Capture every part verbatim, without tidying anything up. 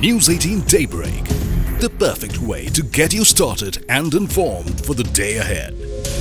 News eighteen Daybreak, the perfect way to get you started and informed for the day ahead.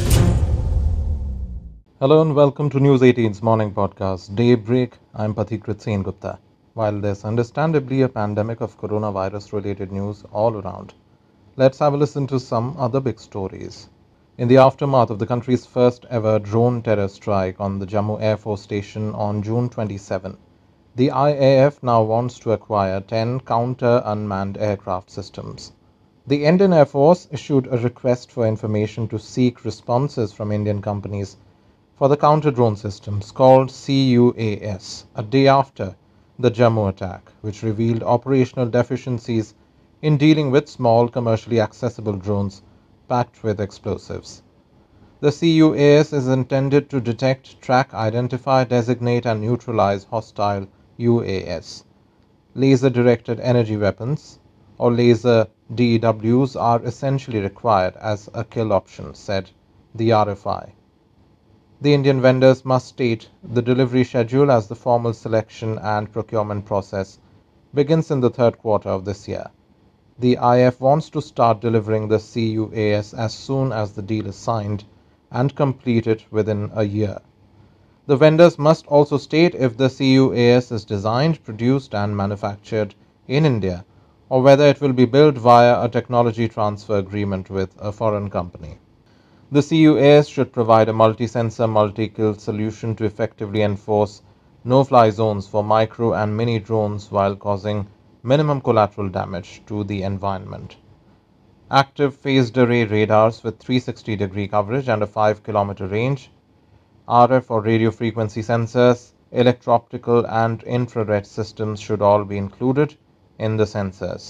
Hello and welcome to News eighteen's morning podcast, Daybreak. I'm Pathikrit Sen Gupta. While there's understandably a pandemic of coronavirus-related news all around, let's have a listen to some other big stories. In the aftermath of the country's first ever drone terror strike on the Jammu Air Force Station on June twenty-seventh, the I A F now wants to acquire ten counter-unmanned aircraft systems. The Indian Air Force issued a request for information to seek responses from Indian companies for the counter-drone systems called C U A S a day after the Jammu attack, which revealed operational deficiencies in dealing with small commercially accessible drones packed with explosives. The C U A S is intended to detect, track, identify, designate and neutralize hostile U A S. Laser-directed energy weapons, or laser D E Ws, are essentially required as a kill option, said the R F I. The Indian vendors must state the delivery schedule as the formal selection and procurement process begins in the third quarter of this year. The I A F wants to start delivering the C U A S as soon as the deal is signed and complete it within a year. The vendors must also state if the C U A S is designed, produced and manufactured in India or whether it will be built via a technology transfer agreement with a foreign company. The C U A S should provide a multi-sensor, multi-kill solution to effectively enforce no-fly zones for micro and mini drones while causing minimum collateral damage to the environment. Active phased array radars with three hundred sixty degree coverage and a five kilometer range, R F or radio frequency sensors, electro-optical and infrared systems should all be included in the sensors.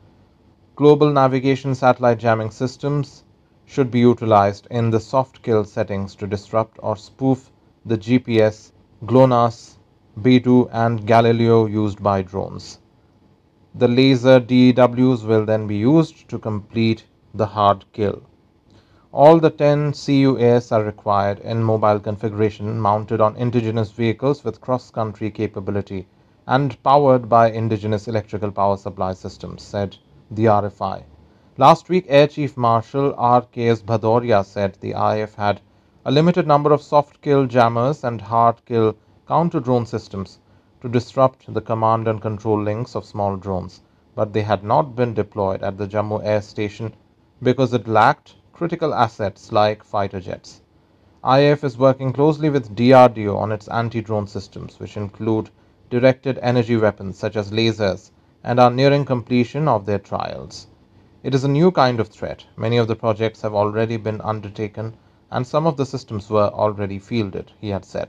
Global navigation satellite jamming systems should be utilized in the soft kill settings to disrupt or spoof the G P S, GLONASS, Beidou and Galileo used by drones. The laser D E Ws will then be used to complete the hard kill. All the ten C U A S are required in mobile configuration, mounted on indigenous vehicles with cross-country capability and powered by indigenous electrical power supply systems, said the R F I. Last week, Air Chief Marshal R K S Bhadauria said the I A F had a limited number of soft-kill jammers and hard-kill counter-drone systems to disrupt the command and control links of small drones, but they had not been deployed at the Jammu Air Station because it lacked critical assets like fighter jets. I A F is working closely with D R D O on its anti-drone systems, which include directed energy weapons such as lasers, and are nearing completion of their trials. It is a new kind of threat. Many of the projects have already been undertaken and some of the systems were already fielded, he had said.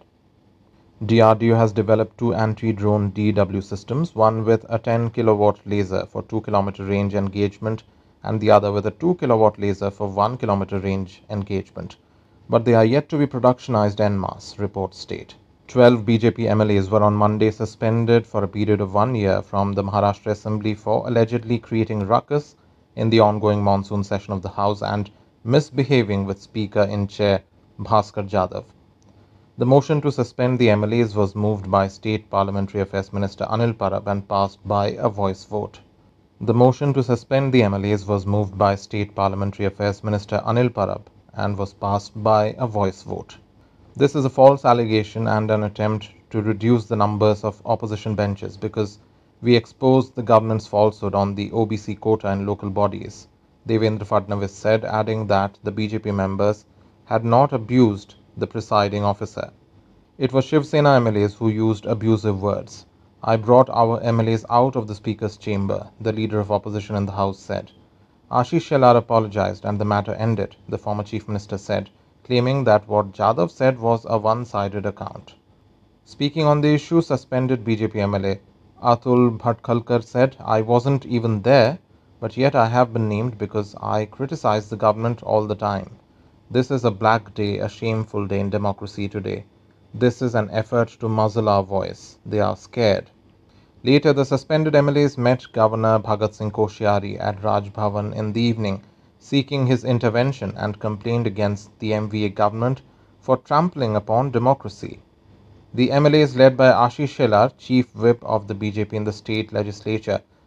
D R D O has developed two anti-drone D E W systems, one with a ten kilowatt laser for two kilometer range engagement and the other with a two kilowatt laser for one kilometer range engagement. But they are yet to be productionized en masse, reports state. twelve B J P M L As were on Monday suspended for a period of one year from the Maharashtra Assembly for allegedly creating ruckus in the ongoing monsoon session of the House and misbehaving with Speaker-in-Chair Bhaskar Jadhav. The motion to suspend the M L As was moved by State Parliamentary Affairs Minister Anil Parab and passed by a voice vote. The motion to suspend the M L As was moved by State Parliamentary Affairs Minister Anil Parab and was passed by a voice vote. This is a false allegation and an attempt to reduce the numbers of opposition benches because we exposed the government's falsehood on the O B C quota in local bodies, Devendra Fadnavis said, adding that the B J P members had not abused the presiding officer. It was Shiv Sena M L As who used abusive words. I brought our M L As out of the Speaker's chamber, the leader of opposition in the House said. Ashish Shelar apologized and the matter ended, the former Chief Minister said, claiming that what Jadhav said was a one-sided account. Speaking on the issue, suspended B J P M L A Atul Bhatkhalkar said, I wasn't even there, but yet I have been named because I criticize the government all the time. This is a black day, a shameful day in democracy today. This is an effort to muzzle our voice. They are scared. Later, the suspended M L As met Governor Bhagat Singh Koshyari at Raj Bhavan in the evening, seeking his intervention and complained against the M V A government for trampling upon democracy. The M L As led by Ashish Shelar, chief whip of the B J P in the state legislature,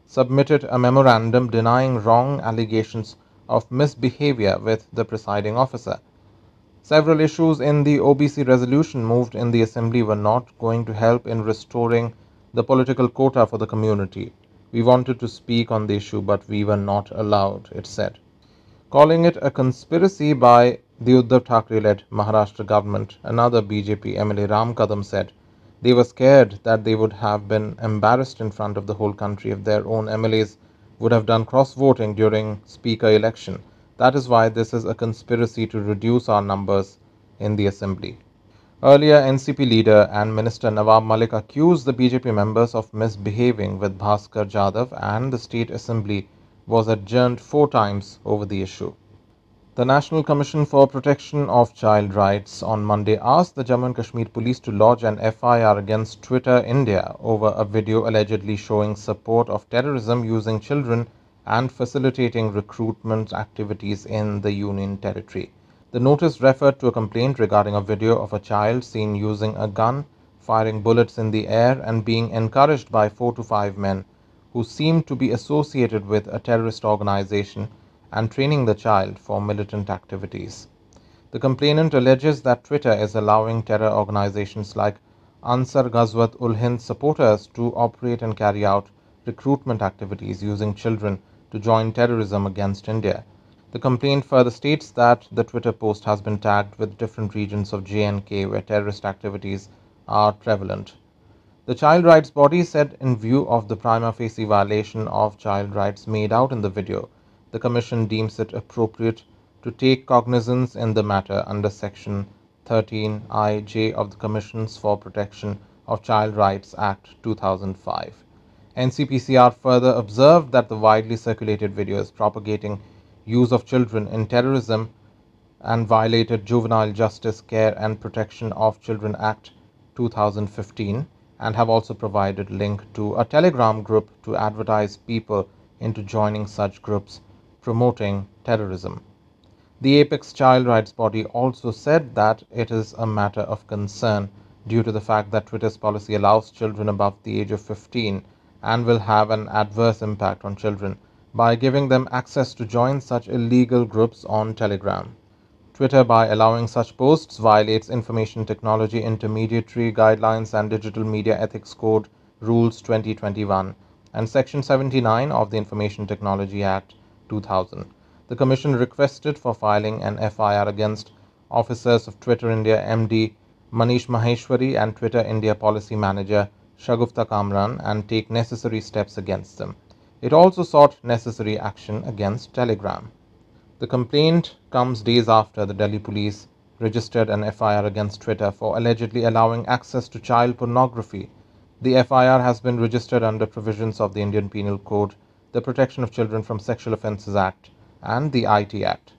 submitted a memorandum denying wrong allegations of misbehavior with the presiding officer. Several issues in the O B C resolution moved in the assembly were not going to help in restoring the political quota for the community. We wanted to speak on the issue, but we were not allowed, it said. Calling it a conspiracy by the Uddhav Thackeray-led Maharashtra government, another B J P M L A Ram Kadam said they were scared that they would have been embarrassed in front of the whole country if their own M L As would have done cross-voting during speaker election. That is why this is a conspiracy to reduce our numbers in the assembly. Earlier, N C P leader and Minister Nawab Malik accused the B J P members of misbehaving with Bhaskar Jadhav, and the state assembly was adjourned four times over the issue. The National Commission for Protection of Child Rights on Monday asked the Jammu and Kashmir police to lodge an F I R against Twitter India over a video allegedly showing support of terrorism using children and facilitating recruitment activities in the Union Territory. The notice referred to a complaint regarding a video of a child seen using a gun, firing bullets in the air, and being encouraged by four to five men who seemed to be associated with a terrorist organization and training the child for militant activities. The complainant alleges that Twitter is allowing terror organizations like Ansar Ghazwat ul Hind supporters to operate and carry out recruitment activities using children to join terrorism against India. The complaint further states that the Twitter post has been tagged with different regions of J and K where terrorist activities are prevalent. The child rights body said, in view of the prima facie violation of child rights made out in the video, the Commission deems it appropriate to take cognizance in the matter under Section thirteen I J of the Commissions for Protection of Child Rights Act two thousand five. N C P C R further observed that the widely circulated video is propagating use of children in terrorism and violated Juvenile Justice Care and Protection of Children Act two thousand fifteen, and have also provided link to a Telegram group to advertise people into joining such groups promoting terrorism. The Apex Child Rights Body also said that it is a matter of concern due to the fact that Twitter's policy allows children above the age of fifteen and will have an adverse impact on children by giving them access to join such illegal groups on Telegram. Twitter, by allowing such posts, violates Information Technology Intermediary Guidelines and Digital Media Ethics Code Rules twenty twenty-one and Section seventy-nine of the Information Technology Act two thousand. The Commission requested for filing an F I R against officers of Twitter India M D Manish Maheshwari and Twitter India Policy Manager Shagufta Kamran and take necessary steps against them. It also sought necessary action against Telegram. The complaint comes days after the Delhi police registered an F I R against Twitter for allegedly allowing access to child pornography. The F I R has been registered under provisions of the Indian Penal Code, the Protection of Children from Sexual Offences Act, and the I T Act.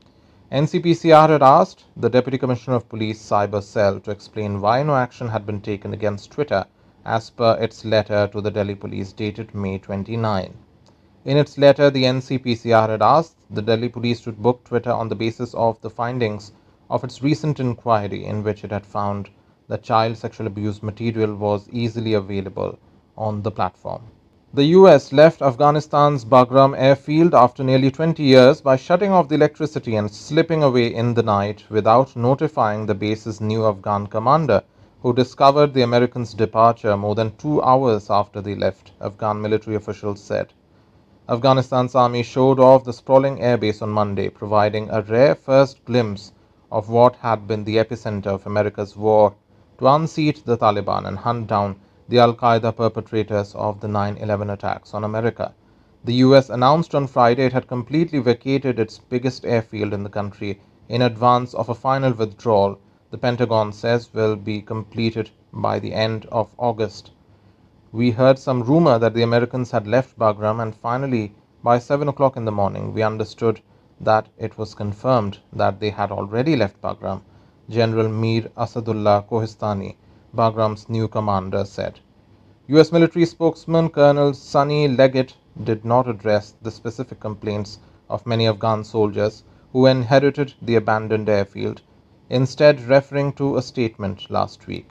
N C P C R had asked the Deputy Commissioner of Police Cyber Cell to explain why no action had been taken against Twitter as per its letter to the Delhi police dated May twenty-ninth. In its letter, the N C P C R had asked the Delhi police to book Twitter on the basis of the findings of its recent inquiry, in which it had found that child sexual abuse material was easily available on the platform. The U S left Afghanistan's Bagram airfield after nearly twenty years by shutting off the electricity and slipping away in the night without notifying the base's new Afghan commander, who discovered the Americans' departure more than two hours after they left, Afghan military officials said. Afghanistan's army showed off the sprawling airbase on Monday, providing a rare first glimpse of what had been the epicenter of America's war to unseat the Taliban and hunt down the Al-Qaeda perpetrators of the nine eleven attacks on America. The U S announced on Friday it had completely vacated its biggest airfield in the country in advance of a final withdrawal the Pentagon says will be completed by the end of August. We heard some rumor that the Americans had left Bagram, and finally, by seven o'clock in the morning, we understood that it was confirmed that they had already left Bagram, General Mir Asadullah Kohistani, Bagram's new commander, said. U S military spokesman Colonel Sonny Leggett did not address the specific complaints of many Afghan soldiers who inherited the abandoned airfield, instead referring to a statement last week. The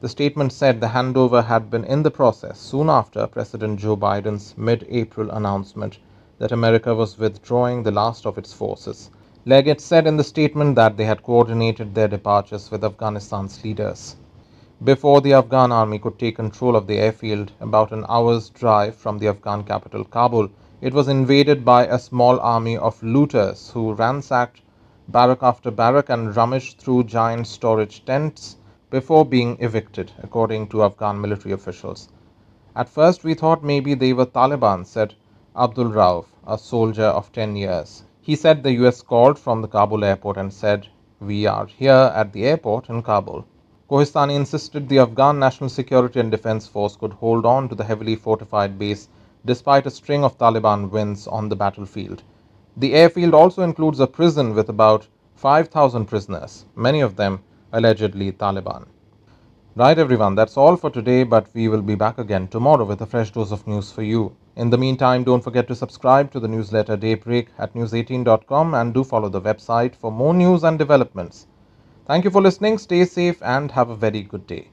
The statement said the handover had been in the process soon after President Joe Biden's mid-April announcement that America was withdrawing the last of its forces. Leggett said in the statement that they had coordinated their departures with Afghanistan's leaders. Before the Afghan army could take control of the airfield, about an hour's drive from the Afghan capital Kabul, it was invaded by a small army of looters who ransacked barrack after barrack and rummaged through giant storage tents before being evicted, according to Afghan military officials. At first we thought maybe they were Taliban, said Abdul Rauf, a soldier of ten years. He said the U S called from the Kabul airport and said, "We are here at the airport in Kabul." Kohistani insisted the Afghan National Security and Defense Force could hold on to the heavily fortified base despite a string of Taliban wins on the battlefield. The airfield also includes a prison with about five thousand prisoners, many of them allegedly Taliban. Right everyone, that's all for today, but we will be back again tomorrow with a fresh dose of news for you. In the meantime, don't forget to subscribe to the newsletter Daybreak at news eighteen dot com and do follow the website for more news and developments. Thank you for listening, stay safe and have a very good day.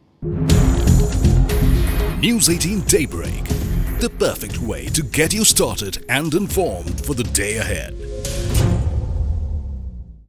News eighteen Daybreak, the perfect way to get you started and informed for the day ahead.